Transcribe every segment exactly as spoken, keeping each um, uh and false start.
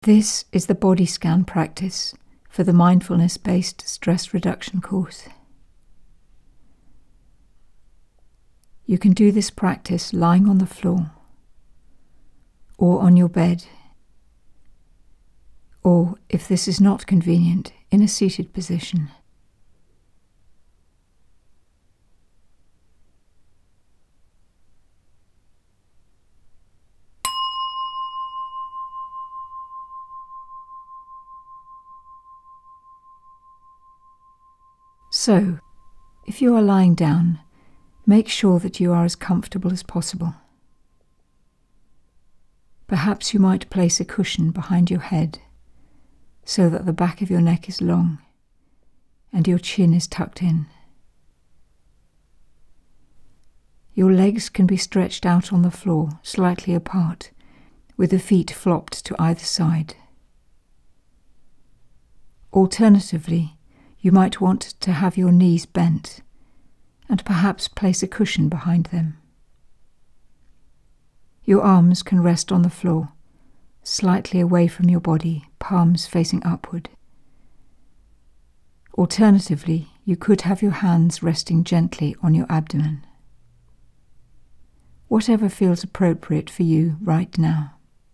This is the body scan practice for the mindfulness-based stress reduction course. You can do this practice lying on the floor, or on your bed, or, if this is not convenient, in a seated position. So, if you are lying down, make sure that you are as comfortable as possible. Perhaps you might place a cushion behind your head so that the back of your neck is long and your chin is tucked in. Your legs can be stretched out on the floor, slightly apart, with the feet flopped to either side. Alternatively, you might want to have your knees bent and perhaps place a cushion behind them. Your arms can rest on the floor, slightly away from your body, palms facing upward. Alternatively, you could have your hands resting gently on your abdomen. Whatever feels appropriate for you right now.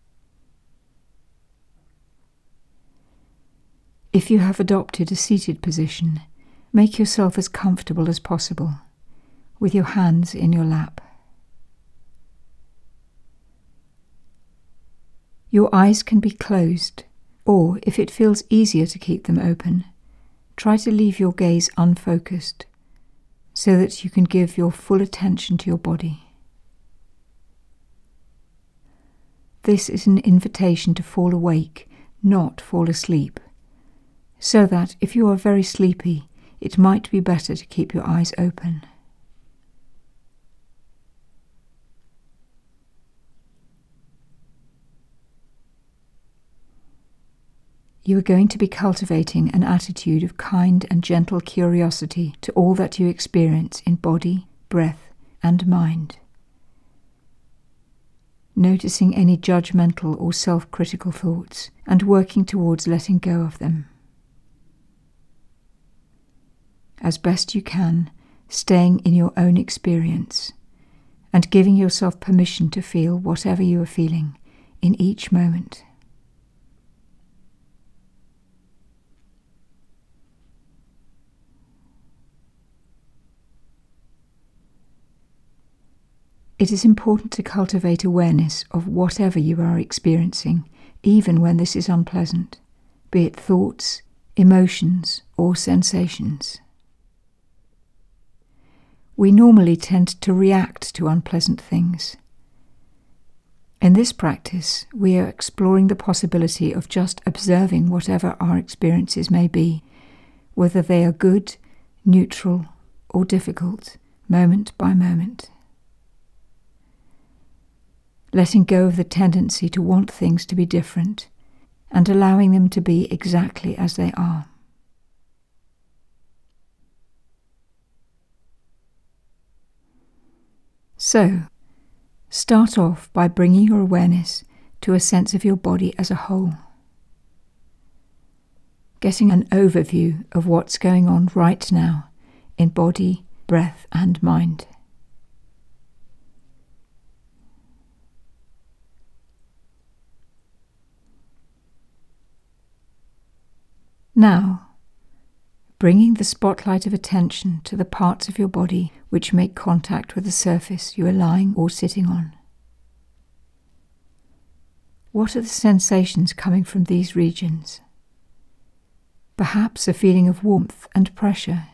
If you have adopted a seated position, make yourself as comfortable as possible, with your hands in your lap. Your eyes can be closed, or if it feels easier to keep them open, try to leave your gaze unfocused, so that you can give your full attention to your body. This is an invitation to fall awake, not fall asleep, so that if you are very sleepy, it might be better to keep your eyes open. You are going to be cultivating an attitude of kind and gentle curiosity to all that you experience in body, breath, and mind. Noticing any judgmental or self-critical thoughts and working towards letting go of them. As best you can, staying in your own experience and giving yourself permission to feel whatever you are feeling in each moment. It is important to cultivate awareness of whatever you are experiencing, even when this is unpleasant, be it thoughts, emotions, or sensations. We normally tend to react to unpleasant things. In this practice, we are exploring the possibility of just observing whatever our experiences may be, whether they are good, neutral, or difficult, moment by moment. Letting go of the tendency to want things to be different and allowing them to be exactly as they are. So, start off by bringing your awareness to a sense of your body as a whole. Getting an overview of what's going on right now in body, breath, and mind. Now, bringing the spotlight of attention to the parts of your body which make contact with the surface you are lying or sitting on. What are the sensations coming from these regions? Perhaps a feeling of warmth and pressure.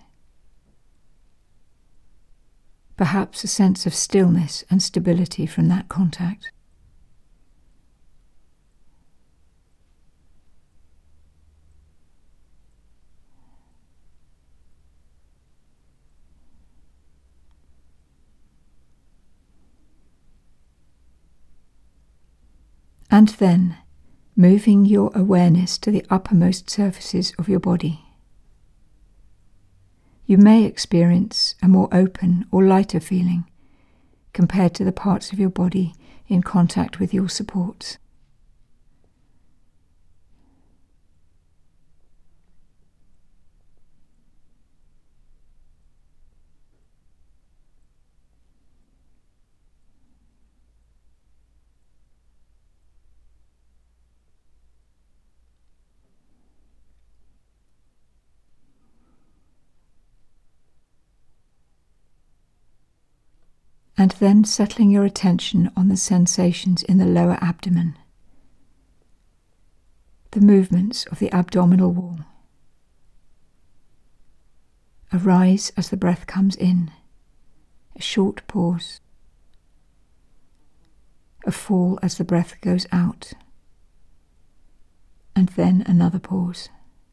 Perhaps a sense of stillness and stability from that contact. And then, moving your awareness to the uppermost surfaces of your body. You may experience a more open or lighter feeling compared to the parts of your body in contact with your supports. And then settling your attention on the sensations in the lower abdomen, the movements of the abdominal wall. A rise as the breath comes in, a short pause, a fall as the breath goes out, and then another pause.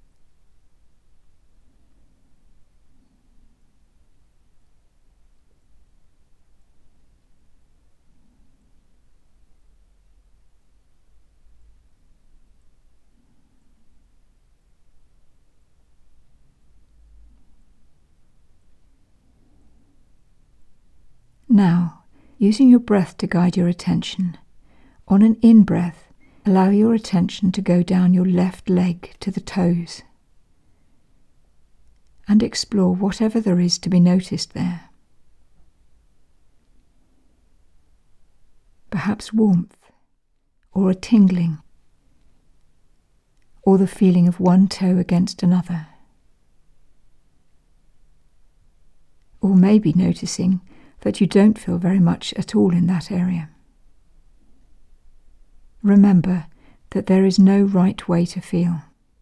Now, using your breath to guide your attention, on an in-breath, allow your attention to go down your left leg to the toes and explore whatever there is to be noticed there. Perhaps warmth, or a tingling, or the feeling of one toe against another. Or maybe noticing that you don't feel very much at all in that area. Remember that there is no right way to feel.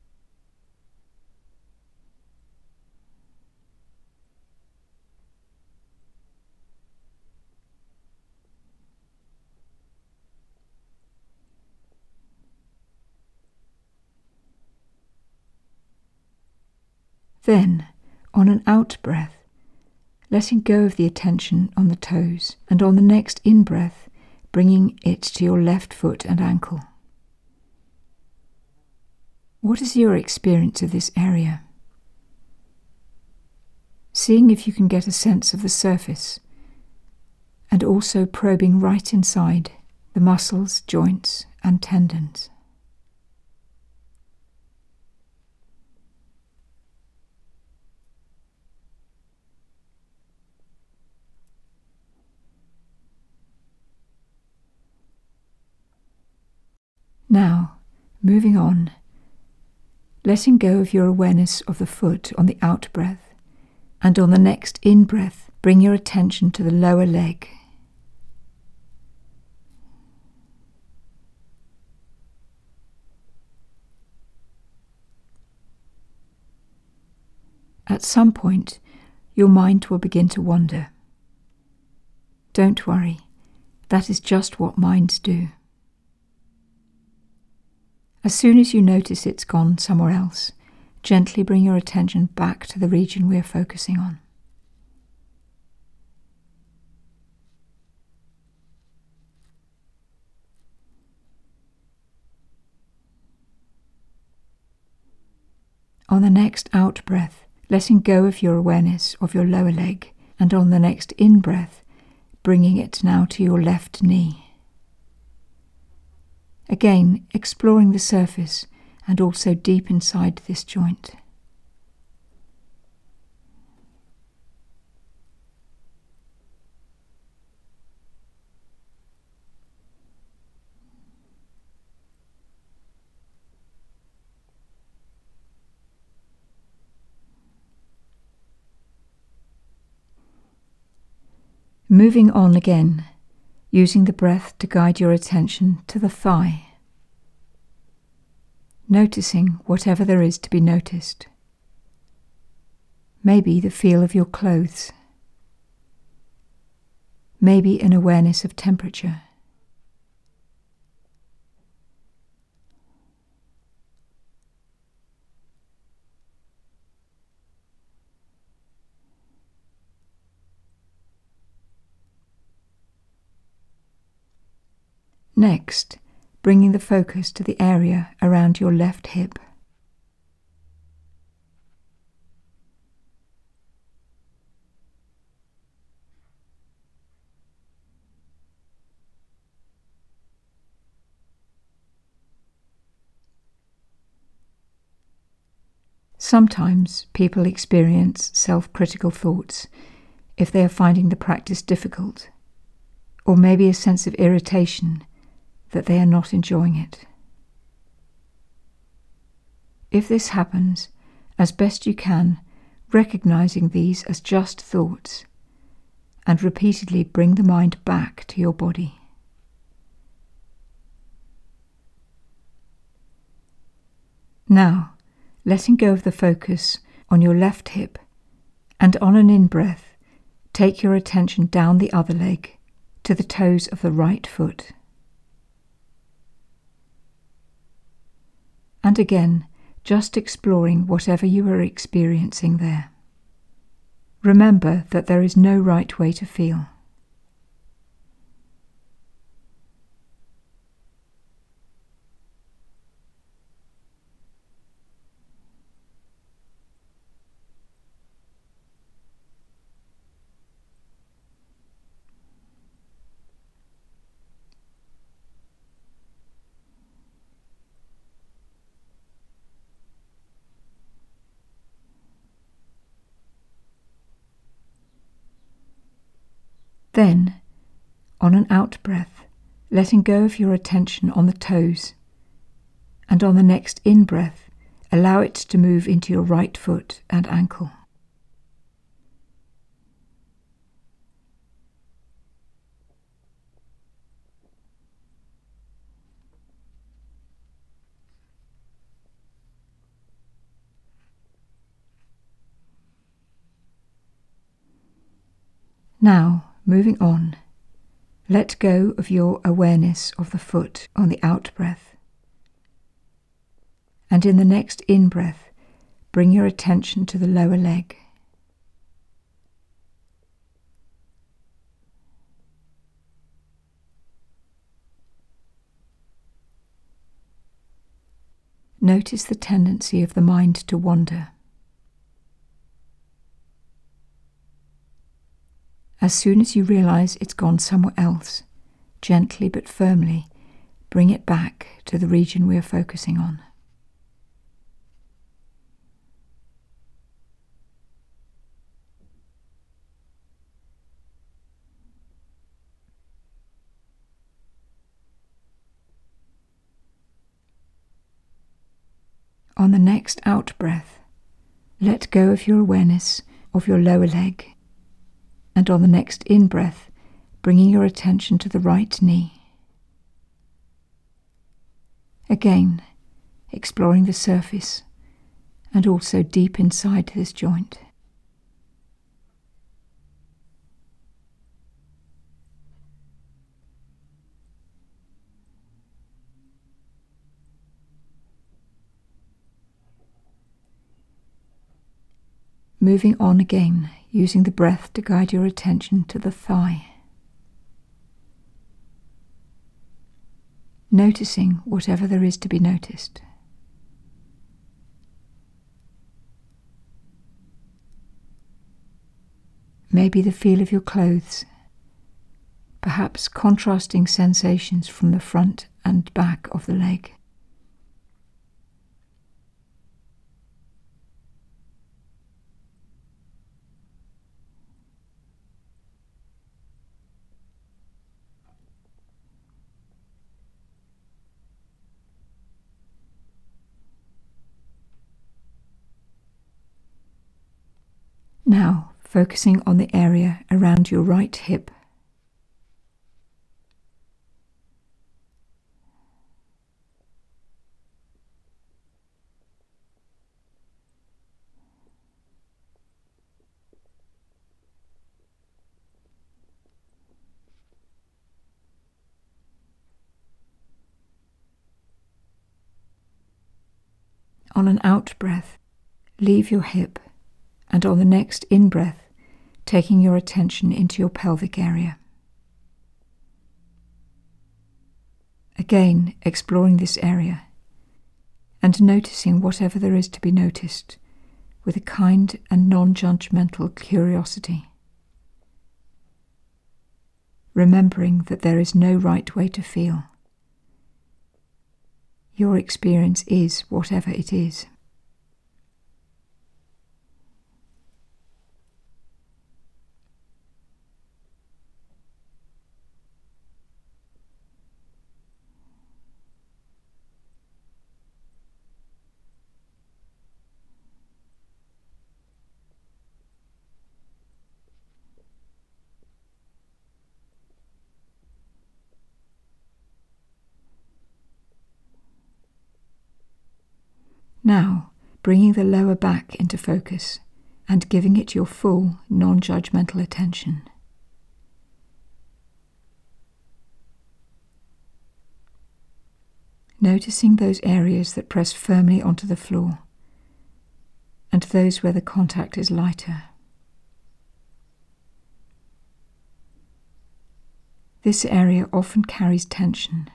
Then, on an out-breath, letting go of the attention on the toes, and on the next in-breath, bringing it to your left foot and ankle. What is your experience of this area? Seeing if you can get a sense of the surface, and also probing right inside the muscles, joints, and tendons. Now, moving on, letting go of your awareness of the foot on the out-breath, and on the next in-breath, bring your attention to the lower leg. At some point, your mind will begin to wander. Don't worry, that is just what minds do. As soon as you notice it's gone somewhere else, gently bring your attention back to the region we are focusing on. On the next out-breath, letting go of your awareness of your lower leg, and on the next in-breath, bringing it now to your left knee. Again, exploring the surface and also deep inside this joint. Moving on again, using the breath to guide your attention to the thigh, noticing whatever there is to be noticed. Maybe the feel of your clothes, maybe an awareness of temperature. Next, bringing the focus to the area around your left hip. Sometimes people experience self-critical thoughts if they are finding the practice difficult, or maybe a sense of irritation that they are not enjoying it. If this happens, as best you can, recognizing these as just thoughts, and repeatedly bring the mind back to your body. Now, letting go of the focus on your left hip, and on an in-breath, take your attention down the other leg to the toes of the right foot. And again, just exploring whatever you are experiencing there. Remember that there is no right way to feel. Then, on an out-breath, letting go of your attention on the toes, and on the next in-breath, allow it to move into your right foot and ankle. Now, moving on, let go of your awareness of the foot on the out-breath. And in the next in-breath, bring your attention to the lower leg. Notice the tendency of the mind to wander. As soon as you realize it's gone somewhere else, gently but firmly bring it back to the region we are focusing on. On the next out-breath, let go of your awareness of your lower leg, and on the next in-breath, bringing your attention to the right knee. Again, exploring the surface and also deep inside this joint. Moving on again, using the breath to guide your attention to the thigh. Noticing whatever there is to be noticed. Maybe the feel of your clothes, perhaps contrasting sensations from the front and back of the leg. Now, focusing on the area around your right hip. On an out-breath, leave your hip, and on the next in-breath, taking your attention into your pelvic area. Again, exploring this area, and noticing whatever there is to be noticed, with a kind and non-judgmental curiosity. Remembering that there is no right way to feel. Your experience is whatever it is. Now, bringing the lower back into focus and giving it your full, non-judgmental attention. Noticing those areas that press firmly onto the floor and those where the contact is lighter. This area often carries tension.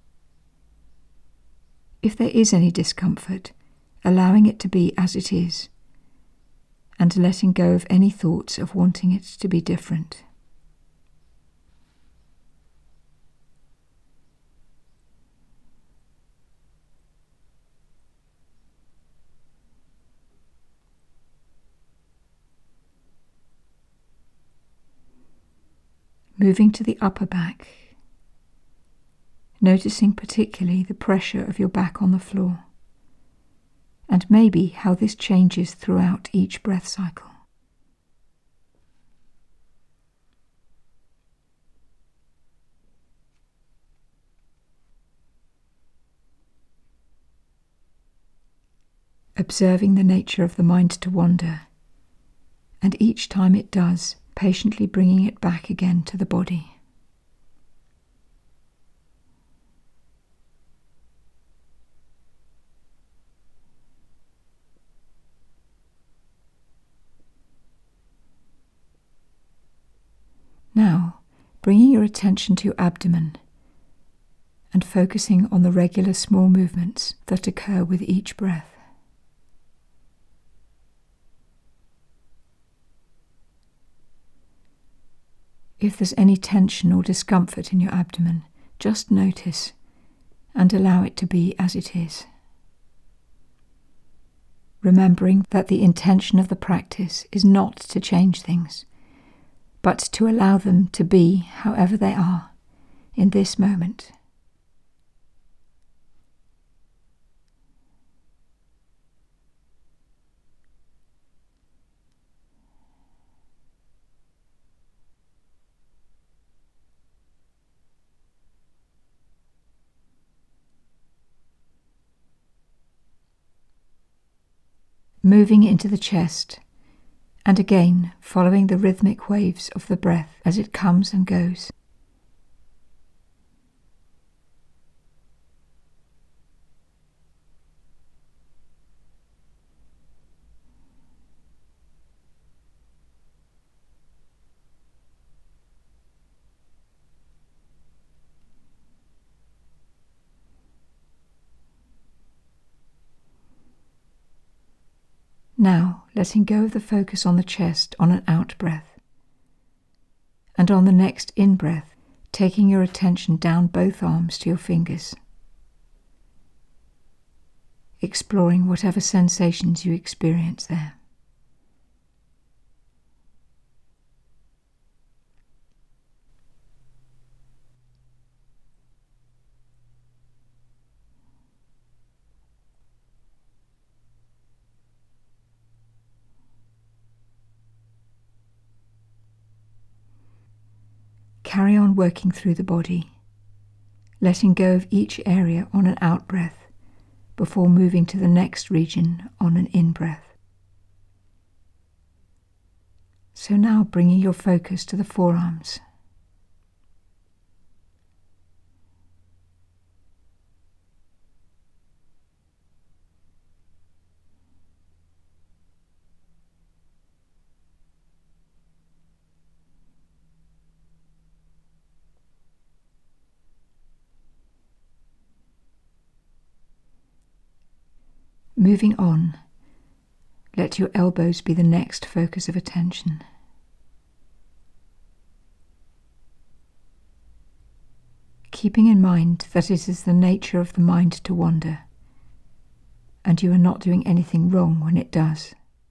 If there is any discomfort, allowing it to be as it is, and letting go of any thoughts of wanting it to be different. Moving to the upper back, noticing particularly the pressure of your back on the floor, and maybe how this changes throughout each breath cycle. Observing the nature of the mind to wander, and each time it does, patiently bringing it back again to the body. Now, bringing your attention to your abdomen and focusing on the regular small movements that occur with each breath. If there's any tension or discomfort in your abdomen, just notice and allow it to be as it is. Remembering that the intention of the practice is not to change things, but to allow them to be however they are in this moment. Moving into the chest, and again following the rhythmic waves of the breath as it comes and goes. Now, letting go of the focus on the chest on an out-breath, and on the next in-breath, taking your attention down both arms to your fingers, exploring whatever sensations you experience there. Carry on working through the body, letting go of each area on an out-breath before moving to the next region on an in-breath. So now bringing your focus to the forearms. Moving on, let your elbows be the next focus of attention. Keeping in mind that it is the nature of the mind to wander, and you are not doing anything wrong when it does.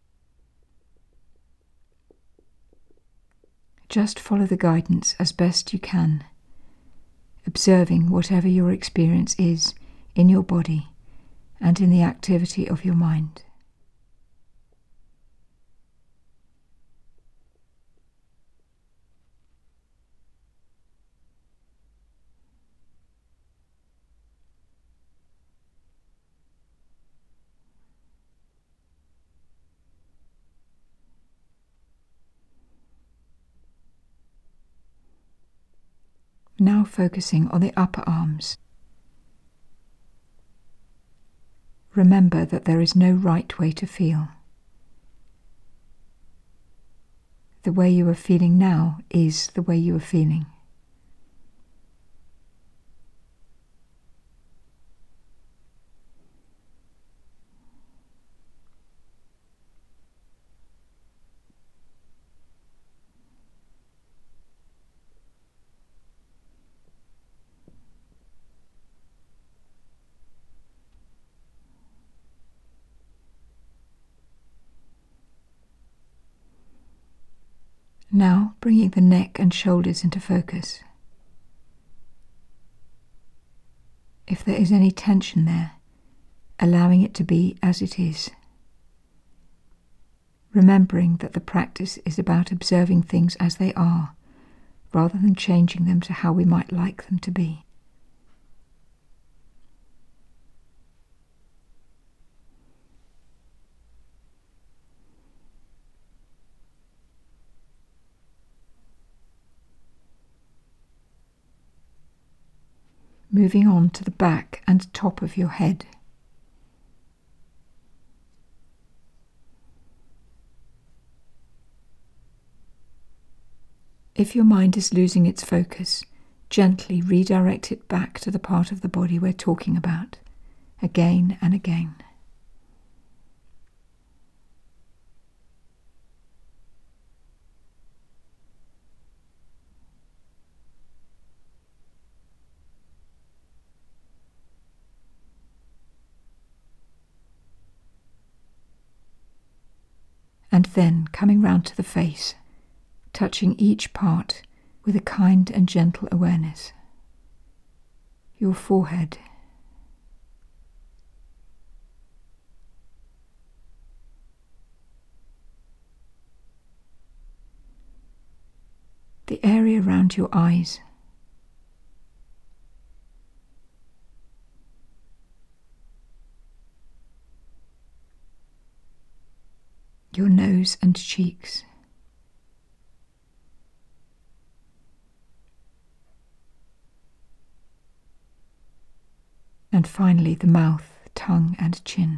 Just follow the guidance as best you can, observing whatever your experience is in your body and in the activity of your mind. now focusing on the upper arms. Remember that there is no right way to feel. The way you are feeling now is the way you are feeling. Now bringing the neck and shoulders into focus. If there is any tension there, allowing it to be as it is. Remembering that the practice is about observing things as they are, rather than changing them to how we might like them to be. Moving on to the back and top of your head. If your mind is losing its focus, gently redirect it back to the part of the body we're talking about, again and again. And then coming round to the face, touching each part with a kind and gentle awareness. Your forehead, the area around your eyes, your nose and cheeks, and finally the mouth, tongue and chin.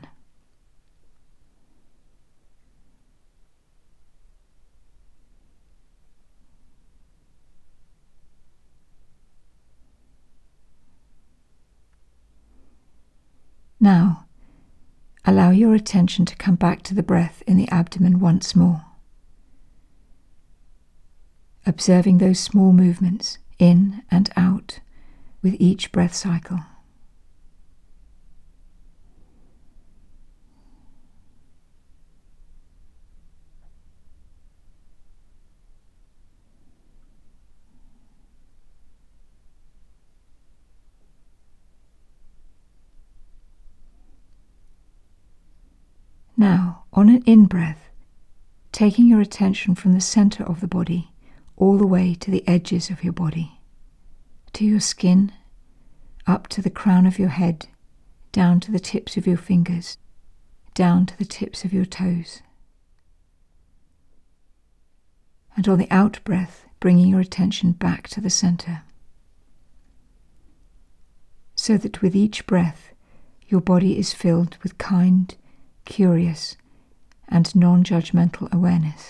Now, allow your attention to come back to the breath in the abdomen once more. Observing those small movements in and out with each breath cycle. Now, on an in-breath, taking your attention from the center of the body all the way to the edges of your body, to your skin, up to the crown of your head, down to the tips of your fingers, down to the tips of your toes. And on the out-breath, bringing your attention back to the center, so that with each breath, your body is filled with kind, curious and non-judgmental awareness.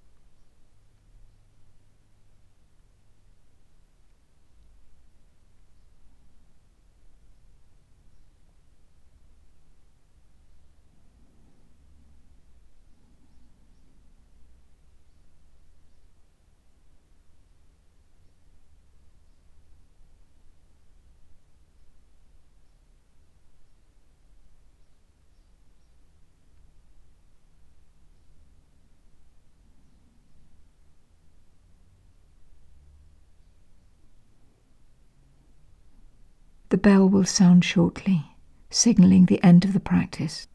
The bell will sound shortly, signalling the end of the practice.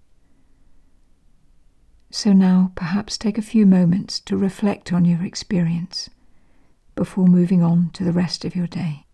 So now perhaps take a few moments to reflect on your experience before moving on to the rest of your day.